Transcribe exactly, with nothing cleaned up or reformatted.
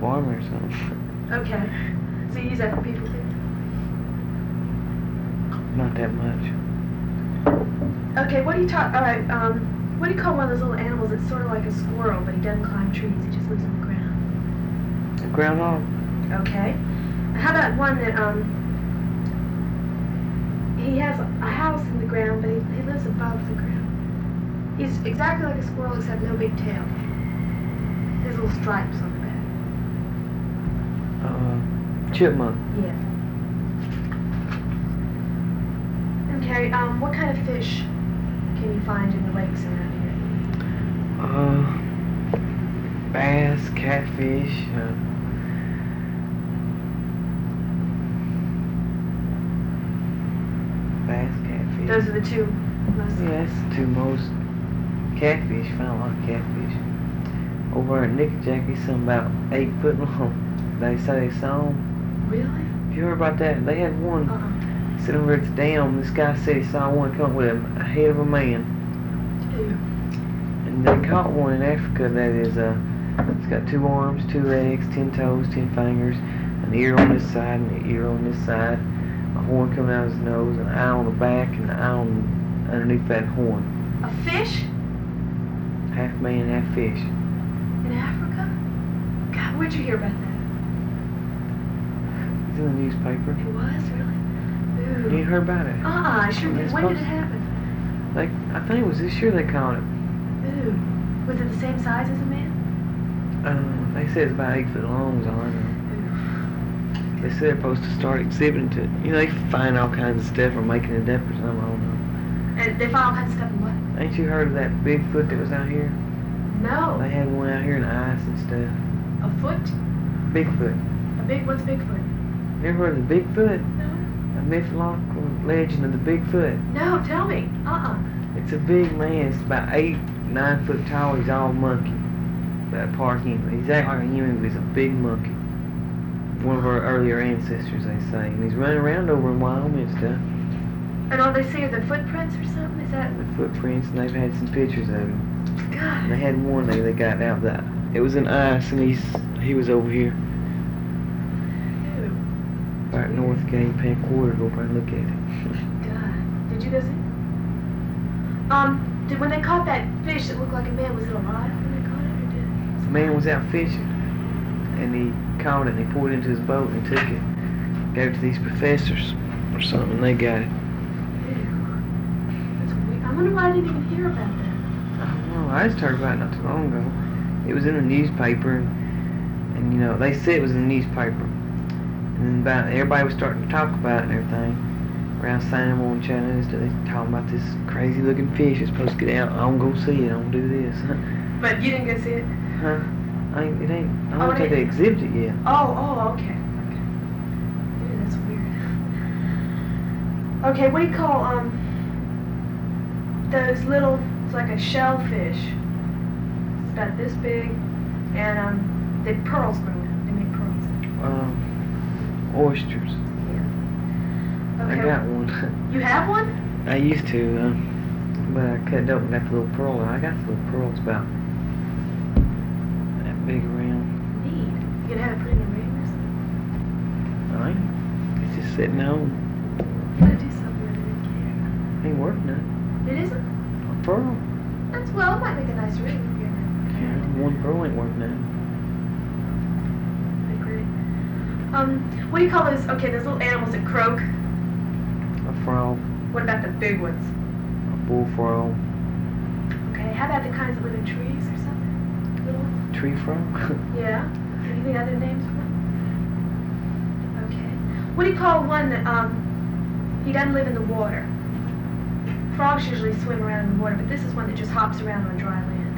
farmer or something. Okay. So you use that for people too? Not that much. Okay, what do you talk, alright, um, what do you call one of those little animals that's sort of like a squirrel, but he doesn't climb trees, he just lives on the ground? A groundhog? Okay. How about one that, um, he has a house in the ground, but he, he lives above the ground. He's exactly like a squirrel except no big tail. There's little stripes on the back. Uh, chipmunk. Yeah. Okay, um, what kind of fish can you find in the lakes around here? Uh, bass, catfish, uh, bass, catfish. Those are the two most... Yeah, that's the two most. Catfish, found a lot of catfish. Over at Nickajackey, some about eight foot long. They say they saw them. Really? Have you heard about that? They had one Uh-uh. sitting over at the dam. This guy said he saw one come up with a, a head of a man. Ew. And they caught one in Africa that is, uh, it's got two arms, two legs, ten toes, ten fingers, an ear on this side and an ear on this side, a horn coming out of his nose, an eye on the back, and an eye on underneath that horn. A fish? Half man, half fish. In Africa? God, where'd you hear about that? It's in the newspaper. It was, really? Ooh. You ain't heard about it? Uh-uh, I sure did. It's When did it supposed- happen? Like, I think it was this year they caught it. Ooh. Was it the same size as a man? Um, they said it's about eight foot long, is all I know. Ooh. They said they're supposed to start exhibiting to, you know, they find all kinds of stuff or making it up or something, I don't know. And they found all kinds of stuff in what? Ain't you heard of that Bigfoot that was out here? No. They had one out here in the ice and stuff. A foot? Bigfoot. A big, what's Bigfoot? You ever heard of the Bigfoot? No. A mythological legend of the Bigfoot. No, tell me. Uh-uh. It's a big man. It's about eight, nine foot tall. He's all monkey. That part human. He's act like a human, but he's a big monkey. One of our earlier ancestors, they say. And he's running around over in Wyoming and stuff. And all they see are the footprints or something? Is that... The footprints, and they've had some pictures of him. And God. they had one day they got out that it was in ice, and he's he was over here. Ew. Back north Game Pen Quarter, go over and look at it. God. Did you go see? Um, did, when they caught that fish that looked like a man, was it alive when they caught it, or did The man was out fishing, and he caught it, and he pulled it into his boat and took it, gave it to these professors or something, and they got it. Ew. That's weird. I wonder why I didn't even hear about that. I don't know, I just heard about it not too long ago. It was in the newspaper, and, and you know, they said it was in the newspaper. And about everybody was starting to talk about it and everything. Around San Juan and Chattanooga, they talking about this crazy looking fish that's supposed to get out. I'm gonna see it, I'm gonna do this. But you didn't go see it? Huh? I ain't, it ain't, I Oh, don't it think they ain't- exhibit it yet. Oh, oh, okay. Okay. Ew, that's weird. Okay, what do you call, um, those little, it's like a shellfish. It's about this big, and, um, they pearls grow in it. They make pearls. Um, oysters. Yeah. I Okay. got one. You have one? I used to, um, but I cut it up and got the little pearl. I got the little pearls about that big around. Neat. You gonna have it put in a ring or something? I ain't, it's just sitting home. You gotta do something with it, you Ain't worth nothing. care. It isn't? A pearl. That's, well, it might make a nice ring if you're Yeah, one pearl ain't worth nothing. I agree. Um, what do you call those, okay, those little animals that croak? A frog, What about the big ones? a bullfrog, Okay, how about the kinds that live in trees or something? Little ones? tree frog. Yeah. Any other names for them? Okay. What do you call one that, um, he doesn't live in the water? Frogs usually swim around in the water, but this is one that just hops around on dry land.